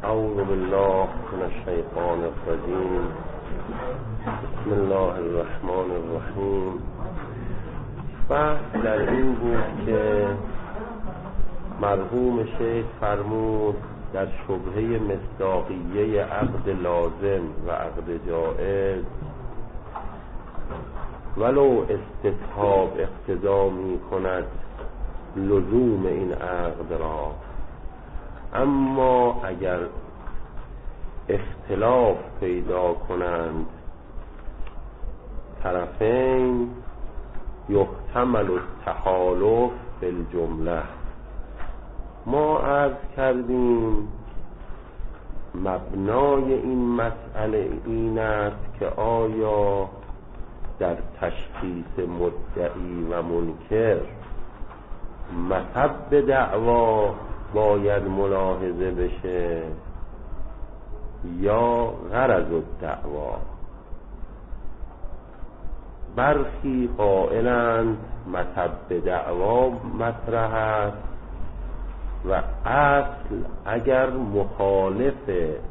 اعوذ بالله من الشیطان الرجیم. بسم الله الرحمن الرحیم. بحث در این بود که مرحوم شیخ فرمود در شبهه مصداقیه عقد لازم و عقد جائز ولو استصحاب اقتضا می کند لزوم این عقد را، اما اگر اختلاف پیدا کنند طرفین یحتمل التحالف بالجمله. ما عرض کردیم مبنای این مسئله این است که آیا در تشخیص مدعی و منکر مطب دعوا باید ملاحظه بشه یا غرض الدعوا. برخی قائلند مطب دعوا مطرح است و اصل اگر مخالف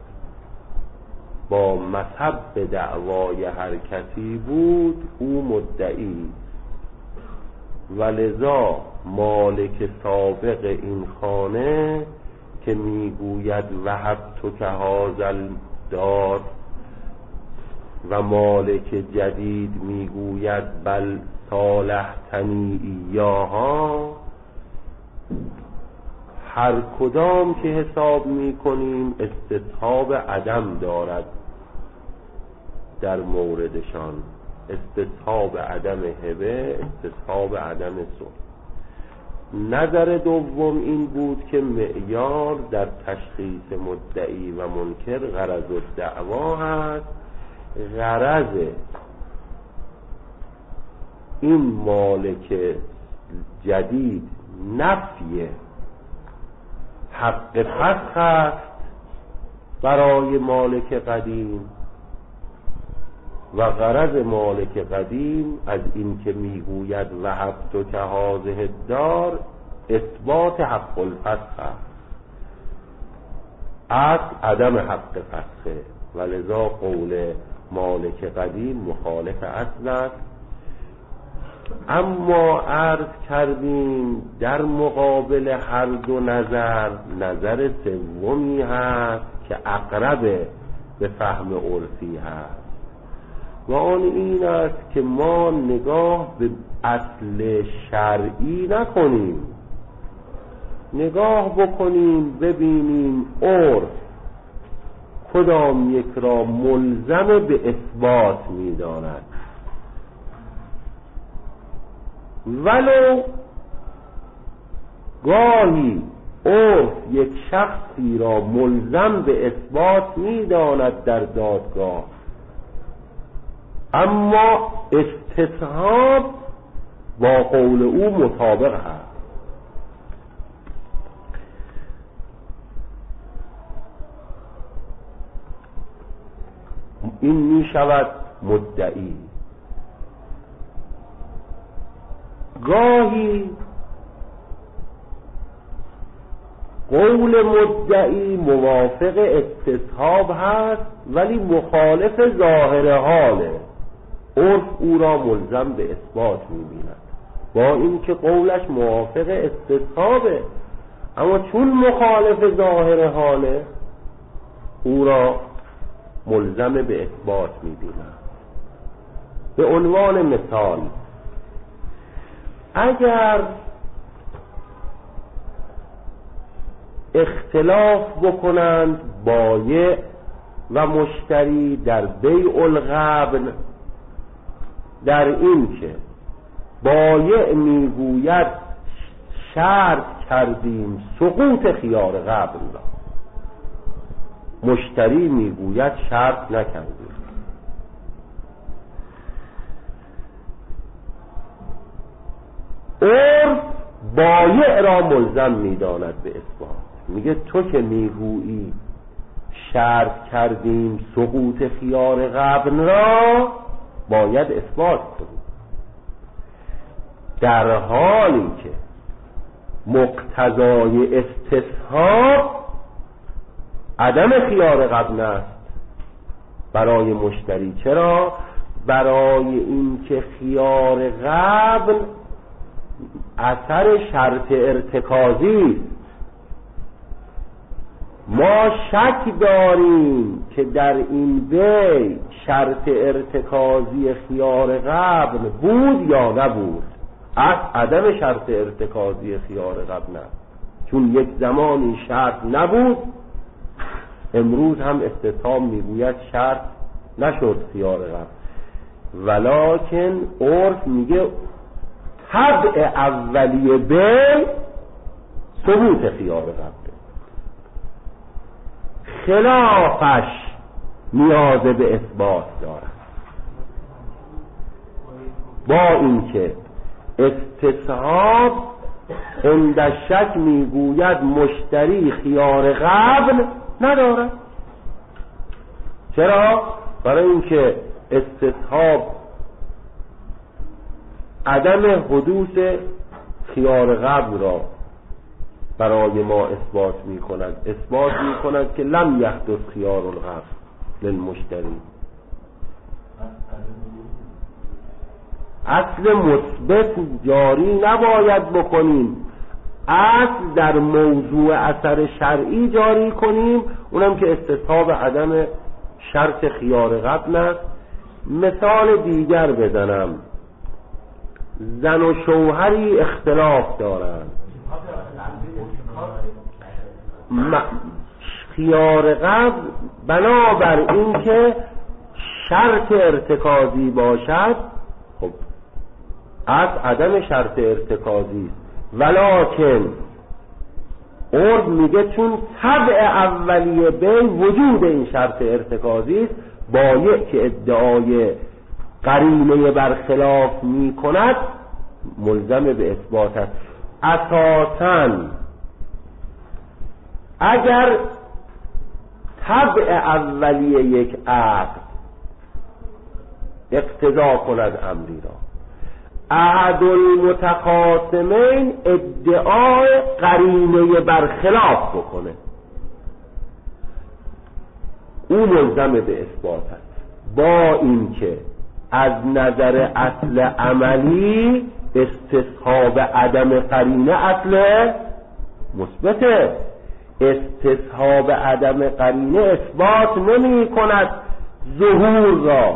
با مطب دعوای هر کسی بود او مدعی، ولذا مالک سابق این خانه که میگوید وهبتک هذا الدار و مالک جدید میگوید بل صالحتنی ایاها، هر کدام که حساب میکنیم استصحاب عدم دارد در موردشان، استصحاب عدم هبه، استصحاب عدم صلح. نظر دوم این بود که معیار در تشخیص مدعی و منکر غرض الدعوا هست. غرض این مالک جدید نفی حق فسخ است برای مالک قدیم و غرض مالک قدیم از این که میگوید وهبتک هذه الدار اثبات حق الفسخ است، اصل عدم حق فسخه، ولذا قول مالک قدیم مخالف اصل است. اما عرض کردیم در مقابل هر دو نظر سومی هست که اقرب به فهم عرفی هست و آن این است که ما نگاه به اصل شرعی نکنیم، نگاه بکنیم ببینیم عرف کدام یک را ملزم به اثبات می‌داند. ولو گاهی عرف یک شخصی را ملزم به اثبات می‌داند در دادگاه، اما استصحاب با قول او مطابق هست. این می شود مدعی. گاهی قول مدعی موافق استصحاب هست ولی مخالف ظاهر حاله، عرف او را ملزم به اثبات می‌بیند با اینکه قولش موافق استصحابه، اما چون مخالف ظاهر حاله او را ملزم به اثبات می‌بیند. به عنوان مثال اگر اختلاف بکنند بایع و مشتری در بیع الغبن، در این که بایع میگوید شرط کردیم سقوط خیار غبن را، مشتری میگوید شرط نکردیم، عرف بایع را ملزم میداند به اثبات. میگه تو که میگویی شرط کردیم سقوط خیار غبن را باید اثبات کنی، در حالی که مقتضای استصحاب عدم خیار قبل است برای مشتری. چرا؟ برای اینکه خیار قبل اثر شرط ارتکازی. ما شک داریم که در این بیع شرط ارتکازی خیار قبل بود یا نبود. از عدم شرط ارتکازی خیار قبل نه، چون یک زمانی شرط نبود، امروز هم استثاب میگوید شرط نشد خیار قبل، ولکن عرف میگه طبع اولیه بیع ثبوت خیار قبل، خلافش نیاز به اثبات دارد. با اینکه استصحاب عند شک میگوید مشتری خیار قبل ندارد. چرا؟ برای اینکه استصحاب عدم حدوث خیار قبل را برای ما اثبات می کند. اثبات می کند که لم یحدث خیار القبل للمشتری. اصل مثبت جاری نباید بکنیم، اصل در موضوع اثر شرعی جاری کنیم، اونم که استصحاب عدم شرط خیار قبل است. مثال دیگر بزنم، زن و شوهری اختلاف دارند، خیار قبل بنابر این که شرط ارتکازی باشد، خب از عدم شرط ارتکازی، ولکن عرف میگه چون طبع اولیه بیع وجود این شرط ارتکازی است، باید که ادعای قرینه برخلاف می کند ملزم به اثبات است. اساساً اگر طبع اولیه یک عقد اقتضا کند امری را، احد المتخاصمین ادعای قرینه برخلاف بکنه، او ملزم به اثبات است. با اینکه از نظر اصل عملی استصحاب عدم قرینه اصل مثبته، استصحاب عدم قرینه اثبات نمی کند ظهور را.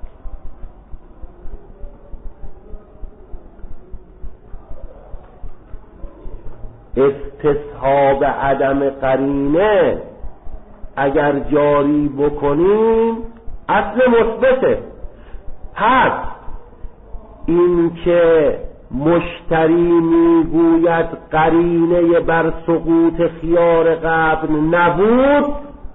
استصحاب عدم قرینه اگر جاری بکنیم اصل مثبته. پس این که مشتری میگوید قرینه بر سقوط خیار قبل نبود،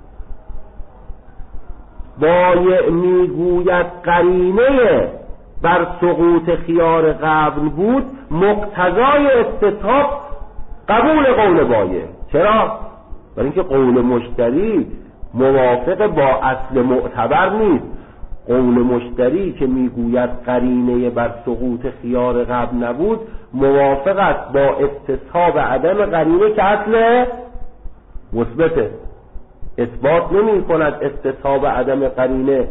بایع میگوید قرینه بر سقوط خیار قبل بود، مقتضای استصحاب قبول قول بایع. چرا؟ برای اینکه قول مشتری موافق با اصل معتبر نیست. قول مشتری که میگوید قرینه بر سقوط خیار قبل نبود موافق است با استصحاب عدم قرینه که اصل مثبته. اثبات نمی کند استصحاب عدم قرینه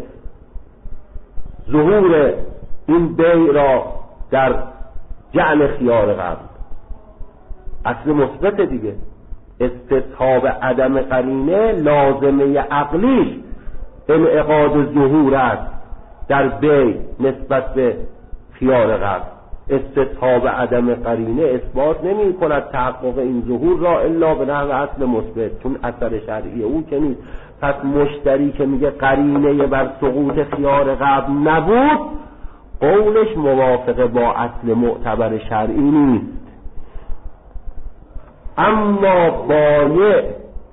ظهور این بیع را در جعل خیار قبل، اصل مثبت دیگه. استصحاب عدم قرینه لازمه عقلیش انعقاد ظهور است در بیع نسبت به خیار قبل. استصحاب عدم قرینه اثبات نمی کند تحقق این ظهور را الا به نحو اصل مثبت، چون اثر شرعی او که نیست. پس مشتری که میگه قرینه بر سقوط خیار قبل نبود، قولش موافق با اصل معتبر شرعی نیست. اما بایع،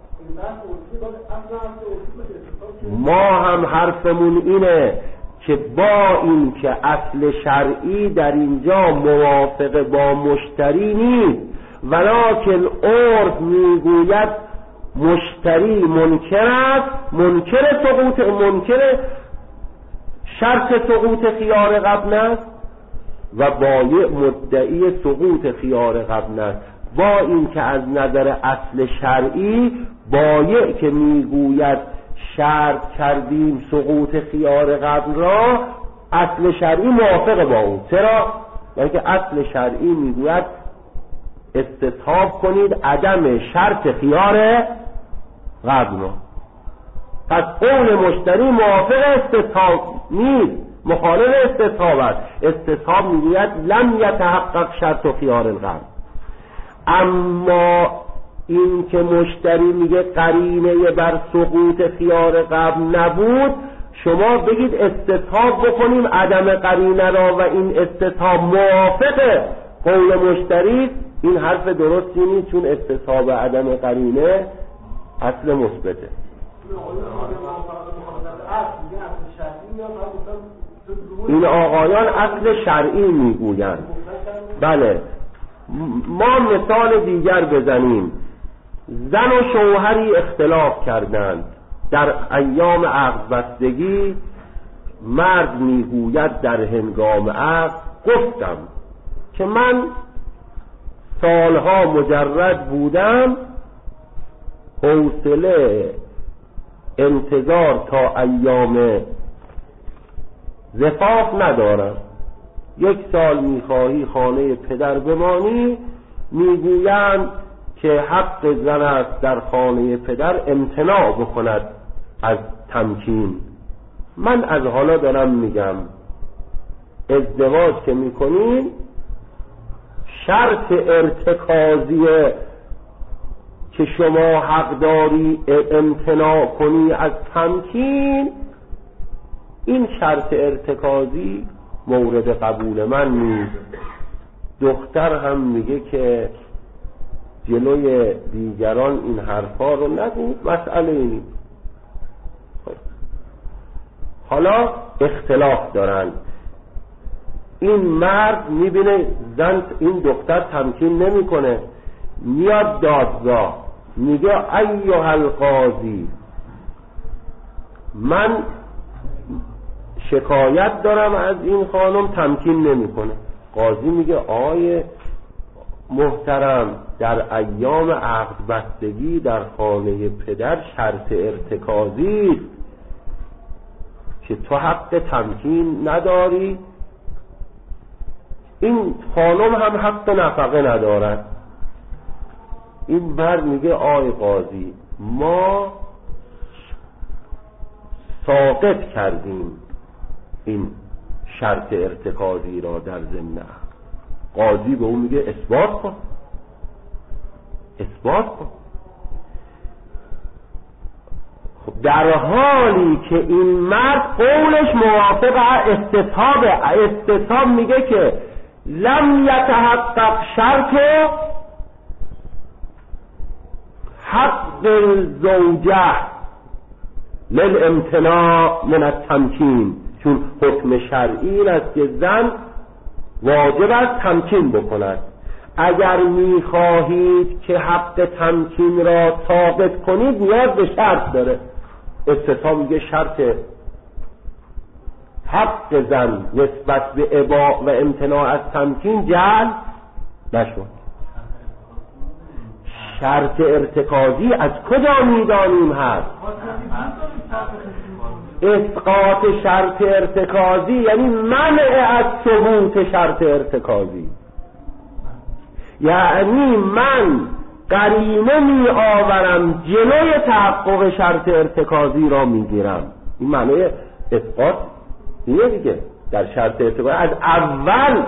ما هم حرفمون اینه که با این که اصل شرعی در اینجا موافق با مشتری نیست، ولکن عرف میگوید مشتری منکر است، منکر شرط سقوط خیار قبل است و بایع مدعی سقوط خیار قبل است. با این که از نظر اصل شرعی بایع که میگوید شرط کردیم سقوط خیار قبل را، اصل شرعی موافقه با اون. چرا؟ یعنی که اصل شرعی میگوید استصحاب کنید عدم شرط خیار قبل را. پس قول مشتری موافق استصحاب نیست، مخالف استصحاب است. استصحاب میگوید لم یتحقق شرط خیار القبل. اما این که مشتری میگه قرینه بر سقوط خیار قبل نبود، شما بگید استصحاب بکنیم عدم قرینه را و این استصحاب موافق قول مشتری، این حرف درستی نیست، چون استصحاب عدم قرینه اصل مثبته. این آقایان اصل شرعی میگویند. بله، ما مثال دیگر بزنیم. زن و شوهری اختلاف کردند در ایام عقد بستگی. مرد میگوید در هنگام عقد گفتم که من سالها مجرد بودم، حوصله انتظار تا ایام زفاف ندارم. 1 سال میخواهی خانه پدر بمانی، میگویند که حق زن است در خانه پدر امتناع بکند از تمکین. من از حالا دارم میگم ازدواج که میکنین شرط ارتکازیه که شما حق داری امتناع کنی از تمکین. این شرط ارتکازی مورد قبول من نیست. دختر هم میگه که جلوی دیگران این حرفا رو نگو، مسئله اینی. حالا اختلاف دارن. این مرد میبینه زن این دختر تمکین نمیکنه، میاد دادگاه میگه ایها القاضی من شکایت دارم از این خانم تمکین نمیکنه. قاضی میگه آقای محترم در ایام عقد بستگی در خانه پدر شرط ارتکازی است که تو حق تمکین نداری. این خانم هم حق نفقه ندارد. این مرد میگه آقای قاضی ما ساقط کردیم این شرط ارتکازی را در ضمن. قاضی به اون میگه اثبات کن، اثبات کن. خب در حالی که این مرد قولش موافق استصحاب میگه که لم یتحقق شرط حق الزوجه للامتناع من التمکین، چون حکم شرعی این است که زن واجب است تمکین بکند. اگر میخواهید که حق تمکین را ثابت کنید نیاز به شرط داره. استصحاب میگه شرط حق زن نسبت به اباء و امتناع از تمکین جعل نشد. شرط ارتکازی از کجا میدانیم هست؟ اسقاط شرط ارتکازی یعنی منع از ثبوت شرط ارتکازی. یعنی من قرینه می آورم جلوی تحقق شرط ارتکازی را می گیرم. این معنی اسقاط اینه دیگه. در شرط ارتکازی از اول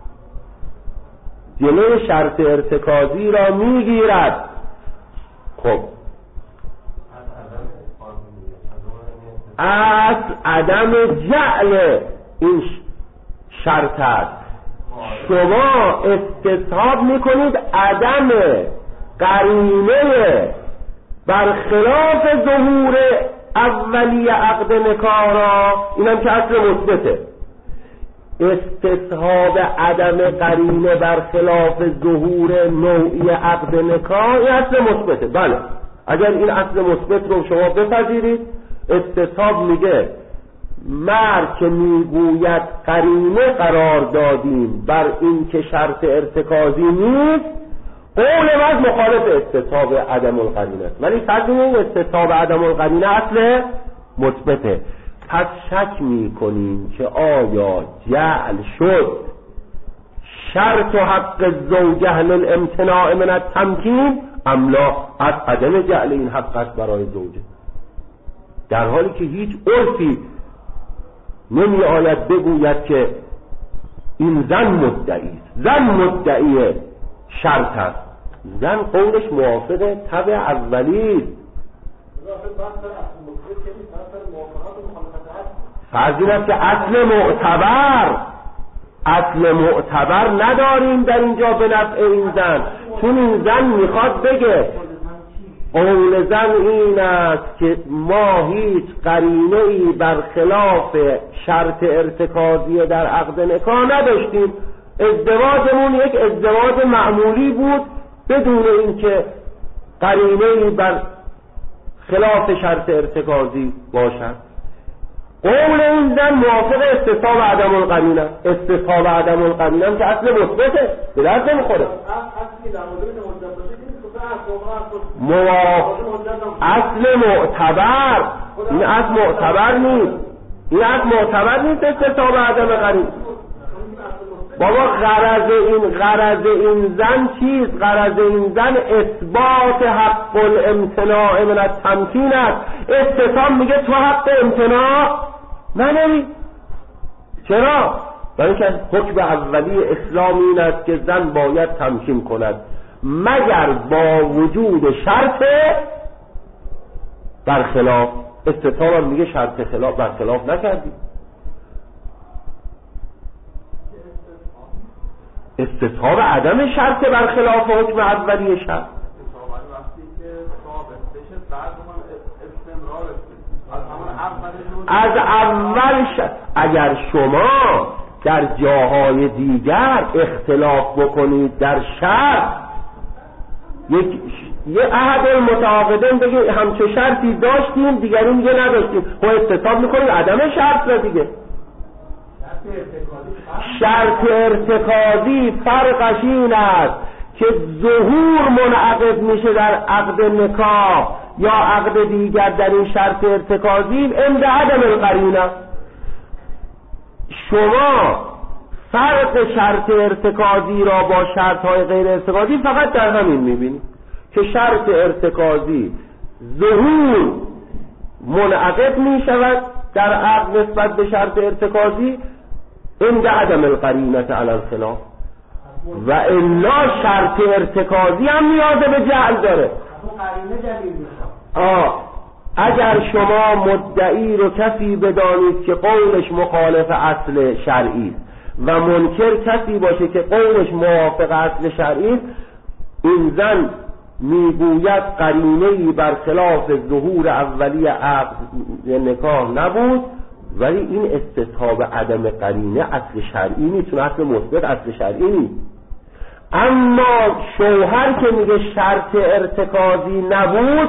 جلوی شرط ارتکازی را می گیرد. خب از عدم جعل این شرط است. شما استصحاب میکنید عدم قرینه برخلاف ظهور اولی عقد نکاح را، اینم که اصل مثبته. استصحاب عدم قرینه برخلاف ظهور نوعی عقد نکاح این اصل مثبته. بله، اگر این اصل مثبت رو شما بپذیرید، استصحاب میگه مرد که میگوید قرینه قرار دادیم بر این که شرط ارتکازی نیست، قول من مخالف استصحاب عدم القرینه است، ولی فرض این استصحاب عدم القرینه اصل مثبته. پس شک میکنیم که آیا جعل شد شرط و حق زوجه للامتناع من التمکین ام لا، از عدم جعل این حق است برای زوجه، در حالی که هیچ عرفی نمی آید بگوید که این زن مدعی است. زن مدعی شرط است، زن قولش موافق طبع اولی است. فرض این است که اصل معتبر نداریم در اینجا به نفع این زن، چون این زن میخواد بگه قول زن این است که ما هیچ قرینه‌ای برخلاف شرط ارتکازی در عقد نکاح نداشتیم، ازدواجمون یک ازدواج معمولی بود بدون اینکه قرینه‌ای بر خلاف شرط ارتکازی باشد. قول این زن موافق استصحاب عدم القرینه. استصحاب عدم القرینه هم که اصل مثبته، به درد نمیخوره. اصل معتبر، این اصل معتبر نیست، این اصل معتبر نیست استصحاب عدم القرینه. بابا غرض این زن چیست؟ غرض این زن اثبات حق الامتناع من التمکین است. استصحاب میگه تو حق امتناع نداری. چرا؟ برای اینکه حکم اولی اسلام این است که زن باید تمکین کند مگر با وجود شرط برخلاف. استصحاب میگه شرط خلاف برخلاف نکردی. استصحاب عدم شرط برخلاف حکم اولی شرط. از اول اگر شما در جاهای دیگر اختلاف بکنید در شرط، یه احد المتعاقدین بگه همچه شرطی داشتیم دیگری میگه نداشتیم، خب استصحاب میکنید عدم شرط را دیگه. شرط ارتکازی فرقش این است که ظهور منعقد میشه در عقد نکاح یا عقد دیگر در این شرط ارتکازی عند عدم القرینه. شما فرق شرط ارتکازی را با شرط‌های غیر ارتکازی فقط در همین میبینید که شرط ارتکازی ظهور منعقد میشود در عقد نسبت به شرط ارتکازی عند عدم القرینه علی الخلاف، و الا شرط ارتکازی هم نیاز به جعل داره. اگر شما مدعی رو کسی بدانید که قولش مخالف اصل شرعی و منکر کسی باشه که قولش موافق اصل شرعی، این زن میگوید قرینه‌ای برخلاف ظهور اولی عقد نکاح نبود، ولی این استصحاب عدم قرینه اصل شرعی نیست، چون اصل مثبت اصل شرعی نیست. اما شوهر که میگه شرط ارتکازی نبود،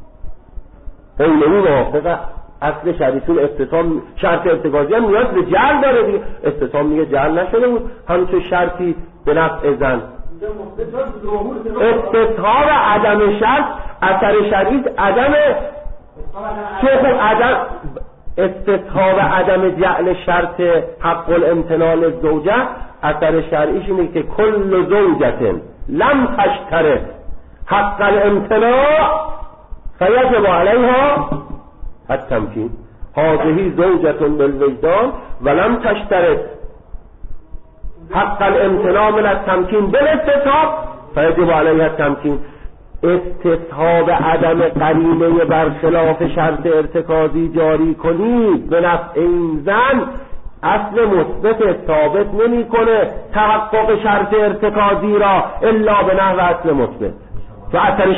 قول موافق اصل شرعی، چون استصحاب شرط ارتکازی هم نیاز به جعل داره دیگه. استصحاب میگه جعل نشده بود، همچون شرطی به نفع زن. استصحاب عدم شرط اثر شرعی عدم استصحاب عدم جعل شرط حق الامتناع للزوجه اثر شرعیش اینه که کل زوجة لم تشترط حق الامتناع فیجب علیها التمکین. هذه زوجة بالوجدان ولم تشترط حق الامتناع من التمکین بالاستصحاب فیجب علیها التمکین. استصحاب عدم قرینه برخلاف شرط ارتکازی جاری کنید به نفع این زن اصل مثبت ثابت نمیکنه تحقق شرط ارتکازی را الا به نحو اصل مثبت. تو اثر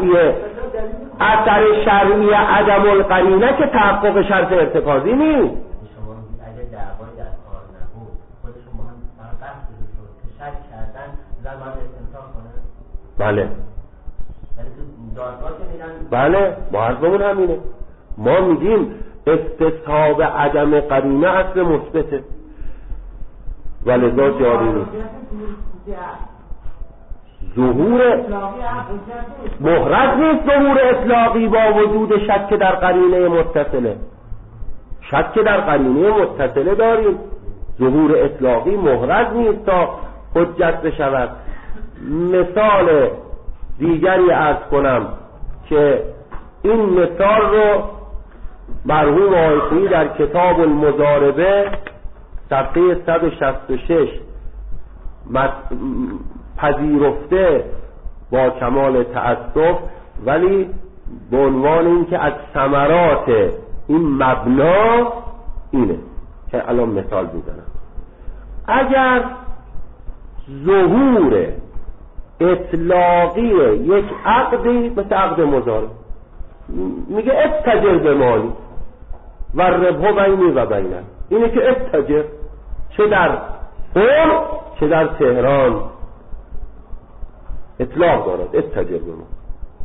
شرعی عدم القرینه که تحقق شرط ارتکازی نیست. بله بله، ما حرفمون همینه. ما میگیم استصحاب عدم قرینه اصل مثبته ولذا جاری نیست. ظهور محرز نیست. ظهور اطلاقی با وجود شک در قرینه متصله. شک در قرینه متصله داریم، ظهور اطلاقی محرز نیست تا حجت بشود. مثال دیگری عرض کنم که این مثال رو مرحوم آیخویی در کتاب المضاربه صفحه 166 پذیرفته با کمال تأسف، ولی به عنوان این که از ثمرات این مبنا اینه که الان مثال میزنم. اگر ظهور اطلاقی یک عقدی مثل عقد مضاربه میگه اتجر به مالی و ربح بینی و بینه، اینه که اتجر چه در قم چه در تهران اطلاق دارد، اتجر به مالی.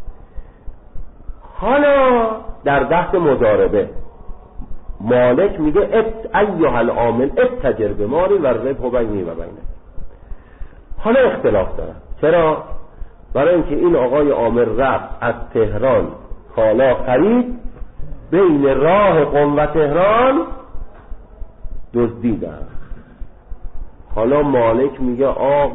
حالا در بحث مضاربه مالک میگه ایها العامل اتجر به مالی و ربح بینی و بینه. حالا اختلاف داره. چرا؟ برای اینکه این آقای عامل رفت از تهران کالا خرید، بین راه قم و تهران دزدیدن. حالا مالک میگه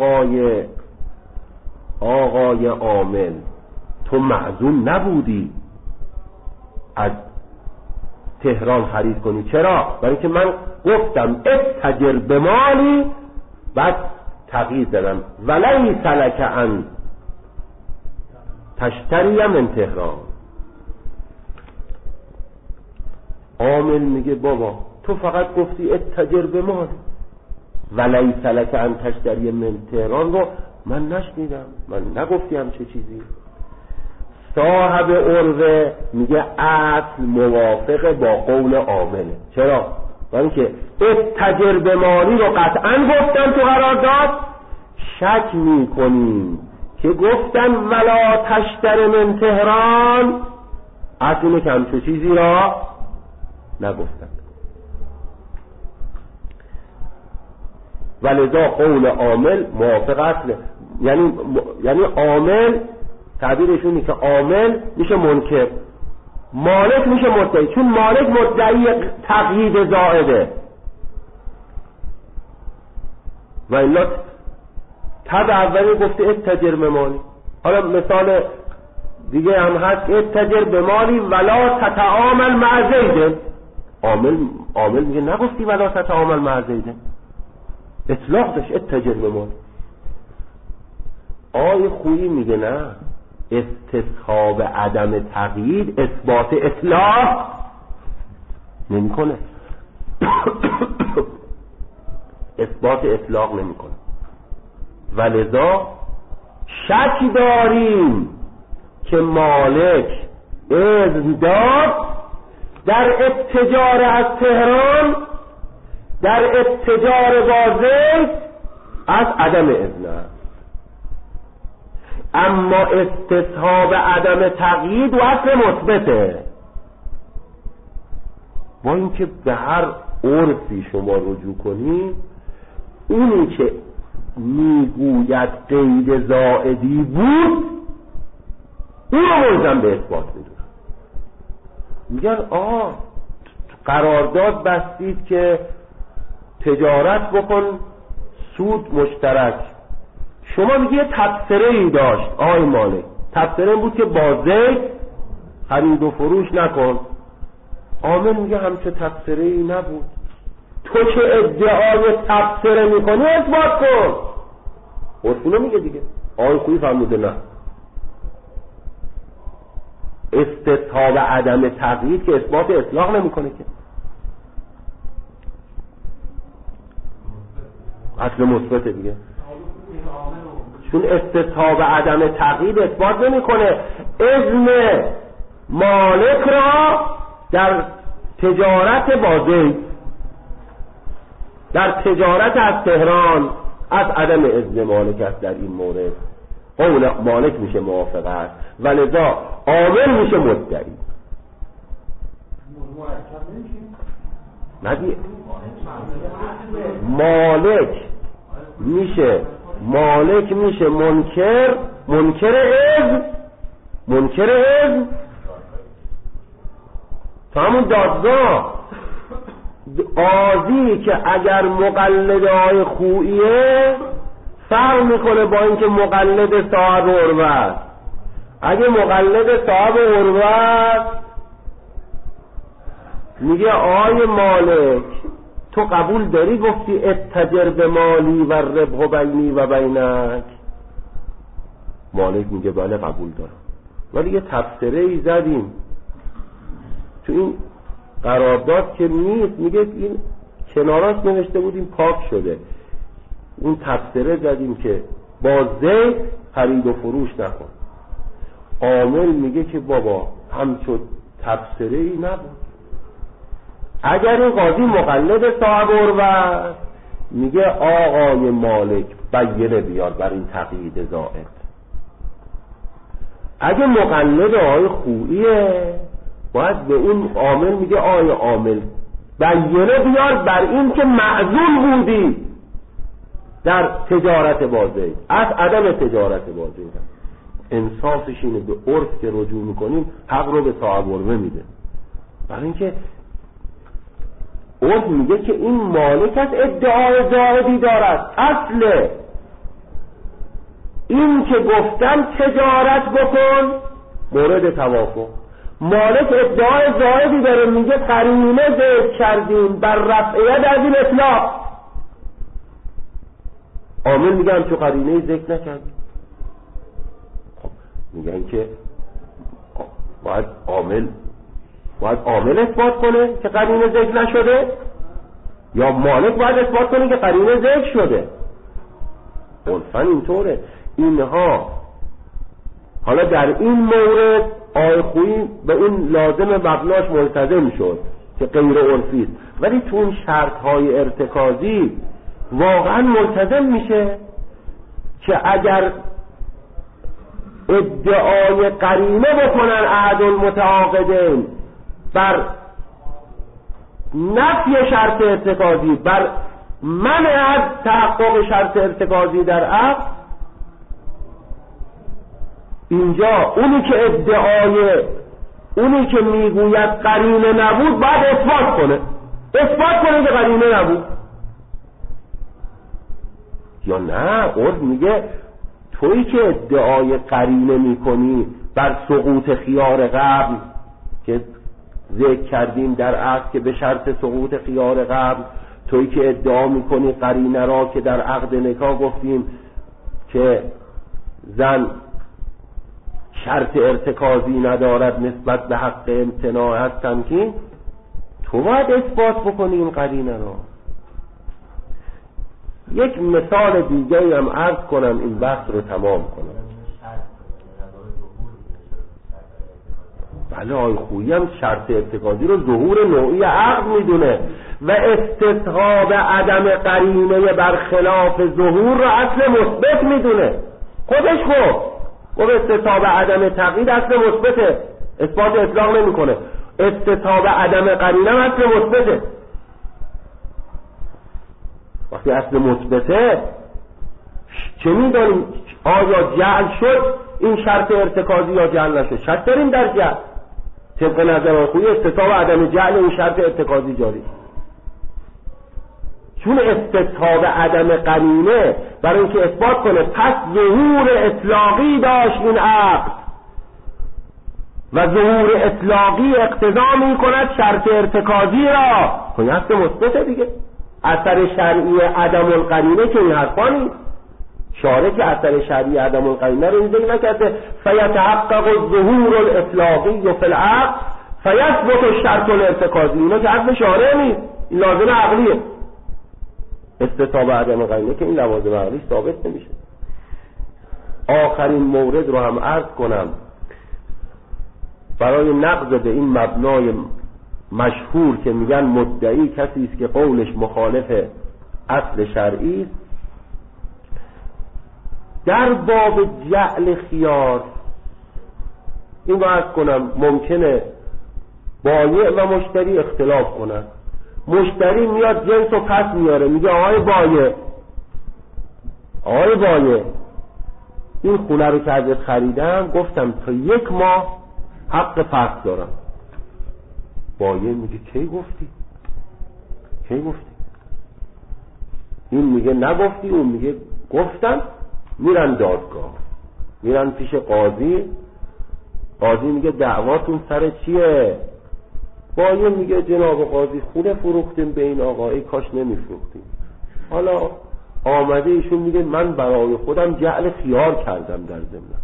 آقای عامل تو معزوم نبودی از تهران خرید کنی. چرا؟ برای اینکه من گفتم اتجر به مالی، بعد تغییر دادم ولیس لک ان تشتری من تهران. عامل میگه بابا تو فقط گفتی اتجر به مال، ولیس لک ان تشتری من تهران رو من نشنیدم، من نگفتیم چه چیزی. صاحب عرضه میگه اصل موافق با قول عامله. چرا؟ برای اینکه اتجر به مالی رو قطعا گفتن تو قرارداد، شک میکنیم که گفتن ولا تشتر من تهران، اصل اینه که همچه چیزی را نگفتن. ولذا قول عامل موافق اصله. یعنی عامل تعبیرشون اینه که عامل میشه منکر، مالک میشه مدعی، چون مالک مدعی تقیید زائده و الا تب اولی گفته اتجر به مالی. حالا مثال دیگه هم هست، اتجر به مالی ولا تتعامل مع زید. عامل میگه نگفتی ولا تتعامل مع زید، اطلاق داشت اتجر به مالی. آی خویی میگه نه، استصحاب عدم تقیید اثبات اطلاق نمیکنه. اثبات اطلاق نمیکنه. ولذا شک داریم که مالک اذن داد در اتجار از تهران، در اتجار با زید از عدم اذن، اما استصحاب عدم تقیید و اصل مثبته. با اینکه به هر عرفی شما رجوع کنی، اونی که میگوید قید زائدی بود اون رو ملزم به اثبات میدونن. میگن قرارداد بستید که تجارت بکن سود مشترک، شما میگی یه تبصره ای داشت آقای مالک، تبصره این بود که با زید خرید و فروش نکن. عامل میگه همچه تبصره ای نبود، تو که ادعای تبصره میکنی اثبات کن. اصولو میگه دیگه. آقای خویی فرموده نه، استصحاب عدم تقیید که اثبات اطلاق نمیکنه که، اصل مثبته دیگه. چون استصحاب عدم تقیید اثبات نمیکنه اذن مالک را در تجارت با زید، در تجارت از تهران از عدم اذن مالک است. در این مورد قول مالک میشه موافقه است، ولذا عامل میشه مدعی. ندیه مالک میشه مالک میشه منکر اذن تا همون دادگاه قاضی که اگر مقلد آقای خوییه فرق میکنه با اینکه مقلد صاحب عروه است. اگه مقلد صاحب عروه است میگه آقای مالک تو قبول داری گفتی اتجر به مالی و ربح بینی و بینک؟ مالک میگه بله قبول دارم، ولی یه تفسیره ای زدیم تو این قرارداد که نیست، میگه این کناراش نوشته بودیم پاک شده، اون تفسیره زدیم که با زید خرید و فروش نکن. عامل میگه که بابا همچون تفسیره ای نبود. اگر این قاضی مقلد صاحب عروه میگه آقای مالک بینه بیار بر این تقیید زائد. اگه مقلد آقای خوییه باید به اون عامل میگه آقای عامل بینه بیار بر این که معزول بودی در تجارت بازید از عدم تجارت بازید. انصافش اینه به عرف که رجوع میکنیم حق رو به صاحب عروه میده، برای اینکه عرف میگه که این مالک از ادعای زائدی دارد. اصل این که گفتم تجارت بکن مورد توافق، مالک ادعای زائدی داره، میگه قرینه ذکر کردیم بر رفعیت از این اطلاق. عامل میگن تو قرینه ذکر نکردیم. خب میگن که باید عامل اثبات کنه که قرینه ذکر نشده، یا مالک باید اثبات کنه که قرینه ذکر شده. عرفاً اینطوره. اینها حالا در این مورد آقای خویی به اون لازم مبناش ملتزم شد که غیر عرفی است، ولی تو اون شرط‌های ارتکازی واقعاً ملتزم میشه که اگر ادعای قرینه بکنن احد المتعاقدین بر نفی شرط ارتکازی، بر منع از تحقق شرط ارتکازی در عقد، اینجا اونی که میگوید قرینه نبود باید اثبات کنه که قرینه نبود. یا نه عرف میگه تویی که ادعای قرینه میکنی بر سقوط خیار قبل که ذکر کردیم در عقد که به شرط سقوط خیار قبل، تویی که ادعا میکنی قرینه را که در عقد نکاح گفتیم که زن شرط ارتکازی ندارد نسبت به حق امتناع از تمکین، تو باید اثبات بکنی این قرینه را. یک مثال دیگه هم عرض کنم این بحث رو تمام کنم. بله آقای خویی هم شرط ارتکازی رو ظهور نوعی عقد میدونه و استصحاب عدم قرینه برخلاف ظهور رو اصل مثبت میدونه. خودش گفت استصحاب عدم تقیید اصل مثبته، اثبات اطلاق نمیکنه. استصحاب عدم قرینه اصل مثبته. وقتی اصل مثبته چه میدانیم آیا جعل شد این شرط ارتکازی یا جعل نشد؟ شک داریم در جعل. طبق نظر خویی استصحاب عدم جعل این شرط ارتکازی جاری، چون استصحاب عدم قرینه برای اینکه اثبات کنه پس ظهور اطلاقی داشت این عقد و ظهور اطلاقی اقتضا می کند شرط ارتکازی را، خب اصل مثبته دیگه. اثر شرعی عدم القرینه که این حرفا نیست. شارع که اثر شرعی عدم القرینه رو اینجا نکرده فیتحقق الظهور الاطلاقی فی العقد فیثبت الشرط الارتکازی، اینا که اصل شارع نیست، این لازم عقلیه. استصحاب عدم قرینه که این لوازم عقلی ثابت نمیشه. آخرین مورد رو هم عرض کنم برای نقض به این مبنای مشهور که میگن مدعی کسی است که قولش مخالف اصل شرعی. در باب جعل خیار این رو عرض کنم ممکنه بایع و مشتری اختلاف کنن. مشتری میاد جنس و پس میاره، میگه آقای بایع آقای بایه این خونه رو که ازت خریدم گفتم تا 1 ماه حق فسخ دارم. بایه میگه کی گفتی؟ این میگه نگفتی، اون میگه گفتم. میرن دادگاه، میرن پیش قاضی میگه دعواتون سر چیه؟ بایه میگه جناب قاضی خونه فروختیم به این آقا، ای کاش نمیفروختیم. حالا آمده ایشون میگه من برای خودم جعل خیار کردم در ضمن.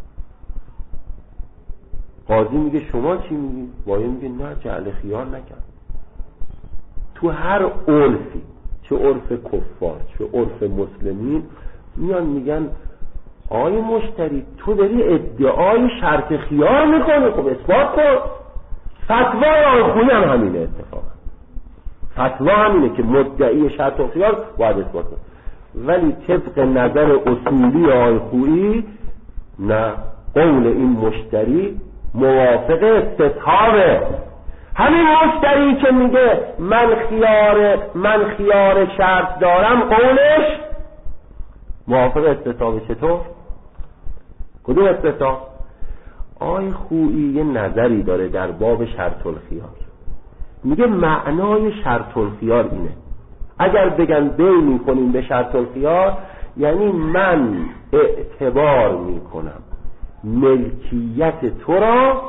قاضی میگه شما چی میگی؟ بایه میگه نه جعل خیار نکرد. تو هر عرفی، چه عرف کفار چه عرف مسلمین، میان میگن آقای مشتری تو داری ادعای شرط خیار میکنی، خب اثبات کن. فتوای آقای خویی هم همینه، اتفاقا فتوا همینه که مدعی شرط و خیار باید اثبات کن. ولی طبق نظر اصولی آقای خویی نه، قول این مشتری موافق استصحابه. همین مشتری که میگه من خیار شرط دارم، قولش موافق استصحابه. چطور؟ کدوم استصحاب؟ آقای خویی یه نظری داره در باب شرط الخیار. میگه معنای شرط الخیار اینه، اگر بگن بیع میکنیم به شرط الخیار، یعنی من اعتبار میکنم ملکیت تو را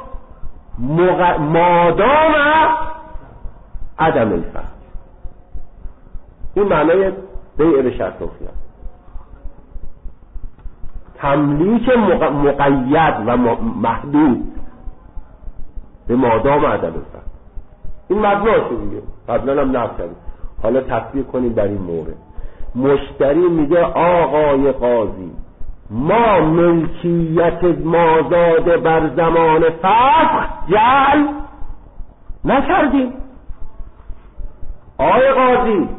مادام عدم الفسخ. این معنای بیع به شرط الخیار. تملیک مقید و محدود به مادام عدم الفسخ. این مبناشه دیگه، قبلا هم نقل کردیم، حالا تطبیق کنیم در این مورد. مشتری میگه آقای قاضی ما ملکیت مازاده بر زمان فسخ جعل نکردیم. آقای قاضی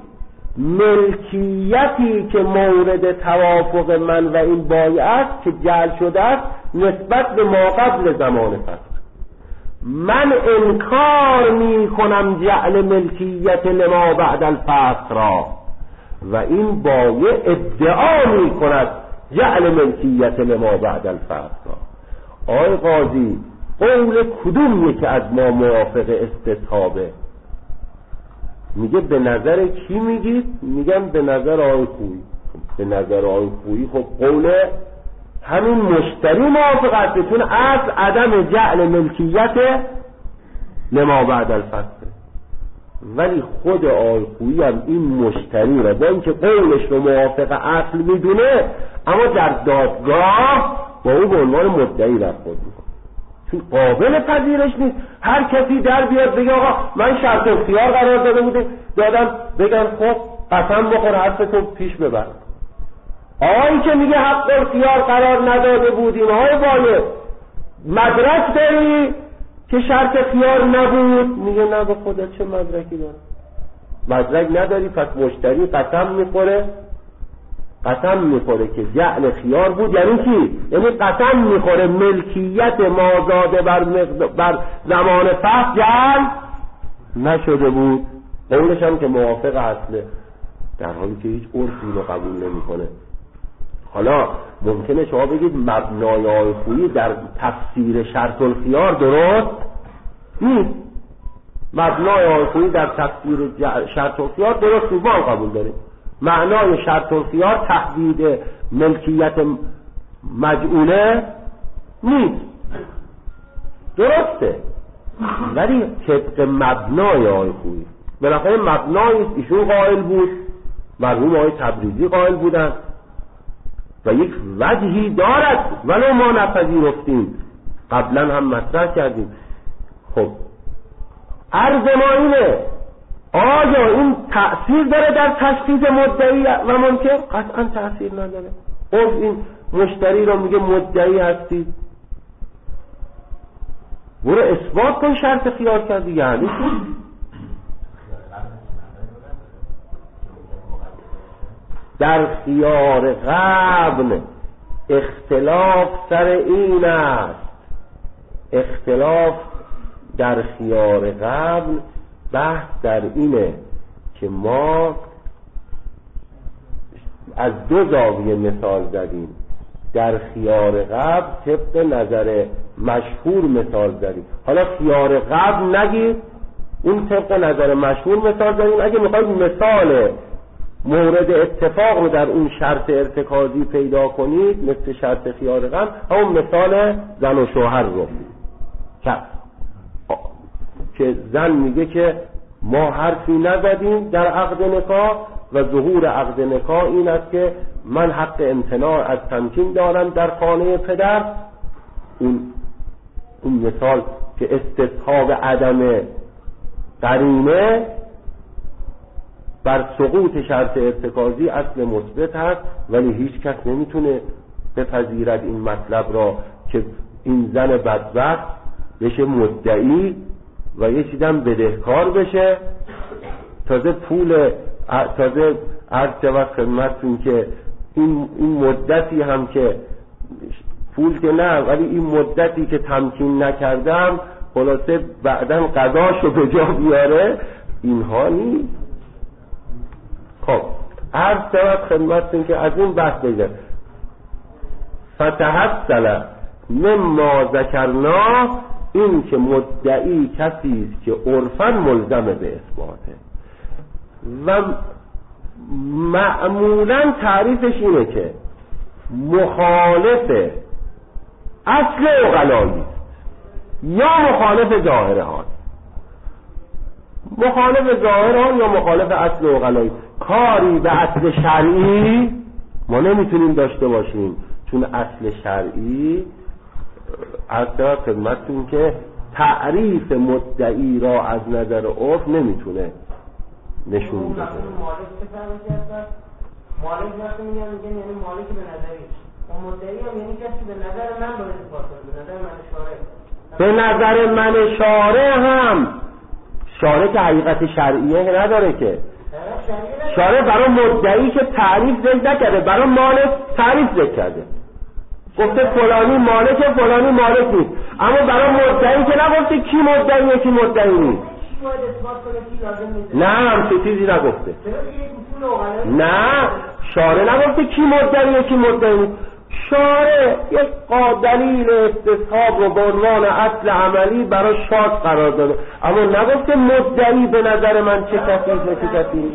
ملکیتی که مورد توافق من و این بایع است که جعل شده است نسبت به ما قبل زمان فسخ، من انکار می کنم جعل ملکیت لما بعد الفسخ را و این بایع ادعا می کند جعل ملکیت لما بعد الفسخ را. آقای قاضی قول کدوم که از ما موافق استصحابه؟ میگه به نظر کی میگید؟ میگم به نظر آقای خویی. به نظر آقای خویی خب قول همین مشتری موافق است، چون اصل عدم جعل ملکیت لما بعد الفسخ. ولی خود آقای خویی هم این مشتری را با اینکه قولش رو موافق اصل میدونه، اما در دادگاه با او به عنوان مدعی رفتار میکنه، چون قابل پذیرش نیست. هر کسی در بیاد بگه آقا من شرط الخیار قرار دادم، بگن خب قسم بخور حرفتو پیش ببر. آقایی که میگه حق الخیار قرار نداده بودیم، آقای بایه مدرک داری که شرط خیار نبود؟ میگه نه به خدا چه مدرکی داره؟ مدرک نداری. پس مشتری قسم میخوره که جعل خیار بود. یعنی چی؟ یعنی قسم میخوره ملکیت مازاده بر زمان فسخ جعل نشده بود. قولش هم که موافق اصله، در حالی که هیچ عرفی رو قبول نمیکنه. حالا ممکنه شما بگید مبنای آقای خویی در تفسیر شرط الخیار درست نیست. مبنای آقای خویی در تفسیر شرط الخیار درست نیست، ما قبول داریم. معنای شرط الخیار تحدید ملکیت مجعوله نیست، درسته، ولی طبق مبنای آقای خویی. بالاخره مبنای ایشون قائل بود، مرحوم آقای تبریزی قائل بودن و یک وجهی دارد ولو ما نپذیرفتیم، قبلا هم مطرح کردیم. خب عرض ما اینه، آیا این تأثیر داره در تشخیص مدعی و منکر؟ قطعا تأثیر نداره. این مشتری رو میگه مدعی هستی، برو اثبات کن شرط خیار کردی. یعنی در خیار قبل اختلاف سر این است، اختلاف در خیار قبل بحث در اینه که ما از دو زاویه مثال زدیم. در خیار قبل طبق نظر مشهور مثال زدیم. حالا خیار قبل نگیر، اون طبق نظر مشهور مثال زدیم. اگه میخواید مثال مورد اتفاق رو در اون شرط ارتکازی پیدا کنید مثل شرط خیار قبل، همون مثال زن و شوهر رو که زن میگه که ما حرفی نزدیم در عقد نکاح و ظهور عقد نکاح این است که من حق امتناع از تمکین دارم در خانه پدر. اون مثال که استصحاب عدم قرینه بر سقوط شرط ارتکازی اصل مثبت هست، ولی هیچ کس نمیتونه بپذیرد این مطلب را که این زن بدبخت بشه مدعی و یه چیزم بدهکار بشه، تازه عرض شود خدمتتون که این مدتی هم که پول که نه، ولی این مدتی که تمکین نکردم خلاصه بعداً قضاشو به جا بیاره، اینها نیست. خب عرض شود خدمتتون که از این بحث بگذاریم. فتحصل مما ذکرنا، این که مدعی کسی است که عرفاً ملزم به اثباته و معمولاً تعریفش اینه که مخالف اصل عقلایی یا مخالف ظاهر حال، مخالف ظاهر حال یا مخالف اصل عقلایی. کاری به اصل شرعی ما نمیتونیم داشته باشیم، چون اصل شرعی اصلا خدمتتون که تعریف مدعی را از نظر عرف نمیتونه نشون بده. مالک وقتی میگن یعنی مالک به نظریش و مدعی هم یعنی کسی به نظر من باید اثبات کنه، به نظر من شارع، به نظر من شارع هم شارع که حقیقت شرعیه نداره که شارع برای مدعی که تعریف ذکر نکرده، برای مالک تعریف ذکر کرده، گفته فلانی مالک فلانی مالک نیست، اما برای مدعی که نگفته کی مدعیه کی مدعی نیست. نه همچه چیزی نگفته. نه شارع نگفته کی مدعیه کی مدعی نیست. شارع یک دلیل استصحاب رو به عنوان اصل عملی برای شرط قرار داده، اما نگفته مدعی به نظر من چه کسی و چه کسی.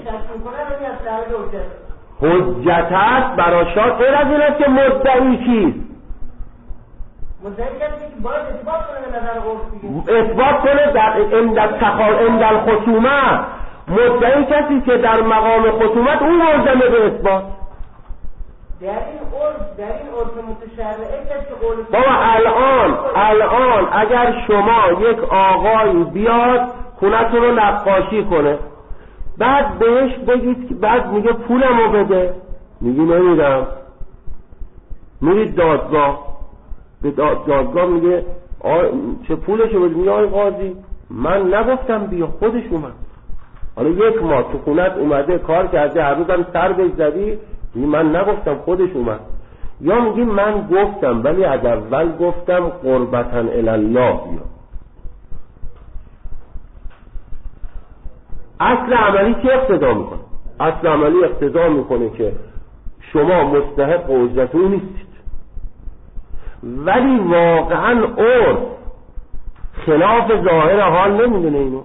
حجت هست برای شرط غیر از این است که مدعی کیست. مدعی کسی که باید اثبات کنه به نظر عرف، اثبات کنه در عند الخصومه. مدعی کسی که در مقام خصومت اون ملزم به اثبات. در این عرف متشرعه کسی که قول بابا الان اگر شما یک آقایی بیاد خونتون رو نقاشی کنه، بعد بهش بگید که بعد میگه پولمو بده، میگی نمیدم، میرید دادگاه، به دادگاه میگه چه پولشو بده، میگه آقای قاضی من نگفتم بیا، خودش اومد. حالا یک ماه تو خونت اومده کار کرده، هر روزم سر بزدی، میگه من نگفتم خودش اومد. یا میگی من گفتم ولی از اول گفتم قربتاً الالله بیا. اصل عملی چه اقتضا میکنه؟ اصل عملی اقتضا میکنه که شما مستحق اجرت او نیستید، ولی واقعا عرف خلاف ظاهر حال نمیدونه اینو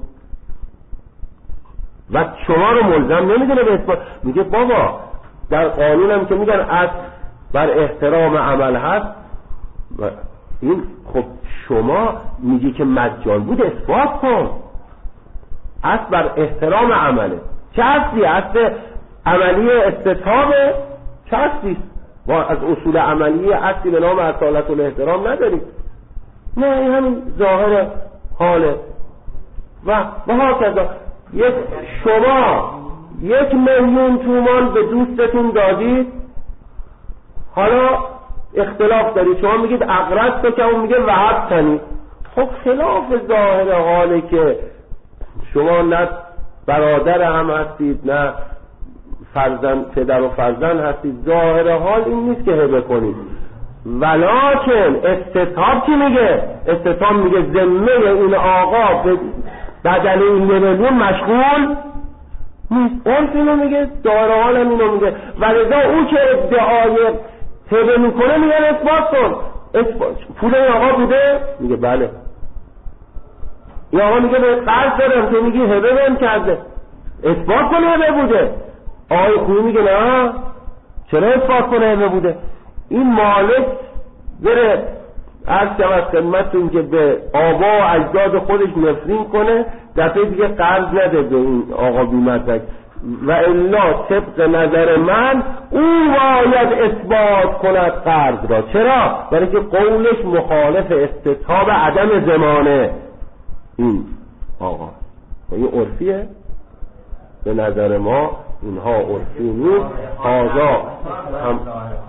و شما رو ملزم نمیدونه به اثبات. میگه بابا در قانون هم که میگن اصل بر احترام عمل هست، این خب شما میگی که مجال بود اثبات کن، اصل بر احترام عمله. چه اصلی؟ اصل عملی استصحابه؟ چه اصلی؟ ما از اصول عملی اصلی به نام اصالت الاحترام نداریم. نه این همین ظاهر حاله و هاکذا. شما 1,000,000 تومان به دوستتون دادید، حالا اختلاف دارید، شما میگید اقرض تو که اون میگه وهبتنی. خب خلاف ظاهر حاله که شما نه برادر هم هستید نه فرزند، پدر و فرزند هستید. ظاهر حال این نیست که هبه کنید، ولکن استصحاب چی میگه؟ استصحاب میگه ذمه این آقا به بدل این 1,000,000 مشغول نیست. عرف اینو میگه، ظاهر حال هم اینو میگه. ولذا او که ادعای هبه میکنه میگن اثبات کن. پول این آقا بوده؟ میگه بله. این آقا میگه به قرض دارم، تو میگی هبه بهم کرده، اثبات کنه هبه بوده. آقای خویی میگه نه، چرا اثبات کنه هبه بوده؟ این مالک بره عرض شود خدمتتون که به آبا و اجداد خودش نفرین کنه، دفعه دیگه قرض نده به این آقا بی‌مدرک، و الا طبق نظر من او باید اثبات کند قرض را. چرا؟ برای که قولش مخالف استطاب عدم زمانه این آقا. این عرفیه؟ به نظر ما اینها عرفی نیست. آزا هم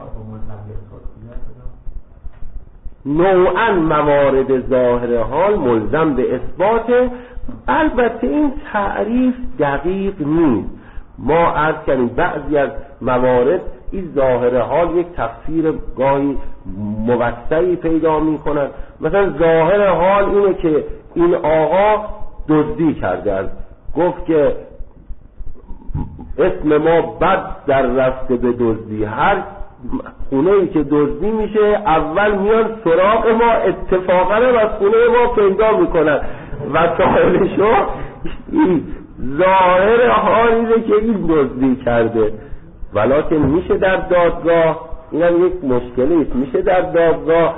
نوعا موارد ظاهر حال ملزم به اثبات. البته این تعریف دقیق نیست. ما عرض کردیم بعضی از موارد این ظاهر حال یک تفسیر گاهی موسعی پیدا می کنند. مثلا ظاهر حال اینه که این آقا دزدی کرده، گفت که اسم ما بد در رفته به دزدی. هر خونه ای که دزدی میشه اول میان سراغ ما، اتفاقا از خونه ما پیدا میکنن و سائلشو این ظاهر حال اینه که این دزدی کرده. ولکن میشه در دادگاه، اینم یک مشکلی است، میشه در دادگاه.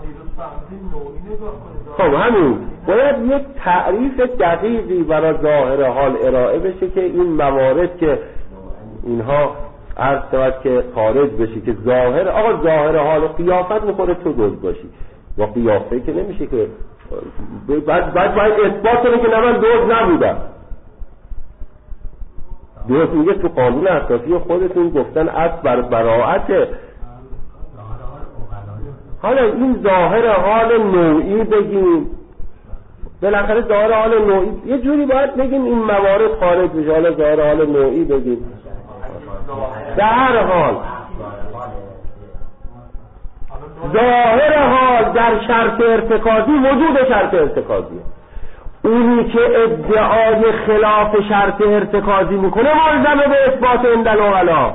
خب همین باید یک تعریف دقیقی برای ظاهر حال ارائه بشه که این موارد که اینها عرض شود که خارج بشه که ظاهر آقا ظاهر حال قیافت میخوره تو دزد باشی، با قیافه که نمیشه که بعد باید اثبات کنه که نه من دزد نبودم. درست میگه تو قانون اساسی خودتون گفتن اصل بر براءته. حالا این ظاهر حال نوعی بگیم، بالاخره ظاهر حال نوعی یه جوری باید بگیم این موارد خارج بشه. حالا ظاهر حال نوعی بگیم. در هر حال ظاهر حال در شرط ارتکازی وجود شرط ارتکازیه. اونی که ادعای خلاف شرط ارتکازی میکنه ملزمه به اثبات عند العقلا.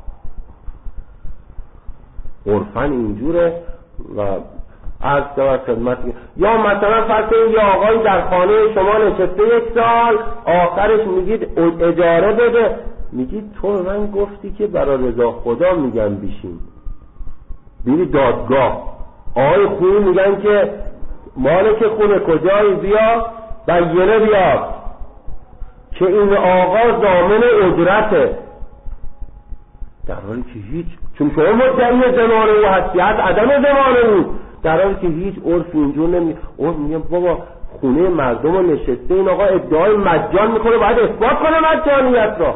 عرفاً اینجوره. و عرض شود خدمت یا مثلا فرض کنید یه آقایی در خانه شما نشسته 1 سال، آخرش میگید اجاره بده، میگید تو من گفتی که برای رضا خدا میگم بیشین، بیری دادگاه. آقای خویی میگن که مالک خونه کجایی، بیا بیانه بیار که این آقا ضامن اجرته، در حالی که هیچ، چون شما مدعی زمانه او هستی، از عدم زمانه او، در حالی که هیچ عرف اینجور نمی عرف میگه بابا خونه مردم رو نشسته، این آقا ادعای مجان میکنه، باید اثبات کنه مجانیت را.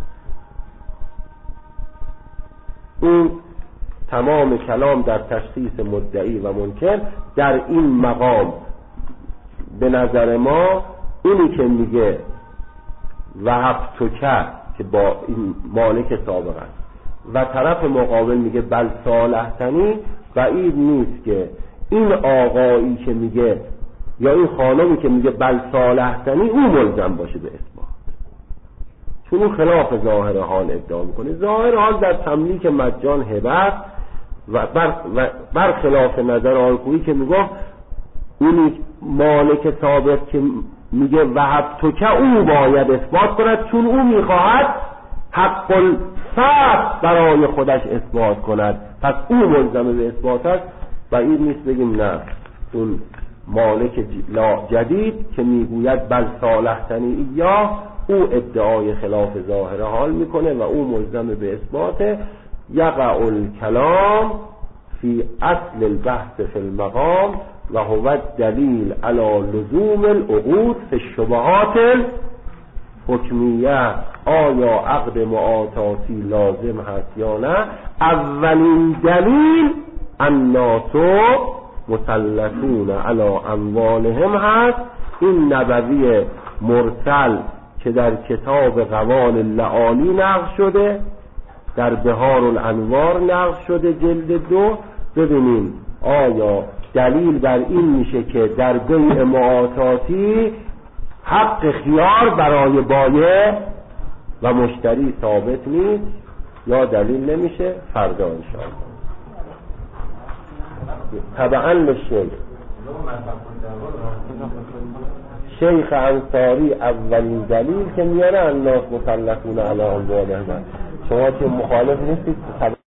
این تمام کلام در تشخیص مدعی و منکر در این مقام به نظر ما اینی که میگه وهبتک که با این مالک سابق است و طرف مقابل میگه بل صالحتنی، بعید نیست که این آقایی که میگه یا این خانمی که میگه بل صالحتنی او ملزم باشه به اثبات، چون اون خلاف ظاهر حال ادعا میکنه. ظاهر حال در تملیک مجان هبت و بر خلاف نظر آلکویی که میگه اونی مالک سابق که میگه وهبتک او باید اثبات کند، چون او میخواهد حق الثبت برای خودش اثبات کند، پس او ملزم به اثبات است. و این نیست بگیم نه اون مالک جدید که میگوید بل صالحتنی یا او ادعای خلاف ظاهر حال میکنه و او ملزم به اثبات. یقع الکلام فی اصل البحث فی المقام و هو دلیل علی لزوم العقود فی الشبهات حکمیه. آیا عقد معاطاتی لازم هست یا نه؟ اولین دلیل الناس مسلطون علی اموالهم هست. این نبوی مرسل که در کتاب قوال لعالی نقل شده، در بهار الانوار نقل شده جلد 2. ببینیم آیا دلیل بر این میشه که در بیع معاطاتی حق خیار برای بایع و مشتری ثابت نیست یا دلیل نمیشه، فردا انشاءالله. طبعا للشیخ شیخ انصاری اولین دلیل که میاره الناس مسلطون علی اموالهم، شما که مخالف نیستید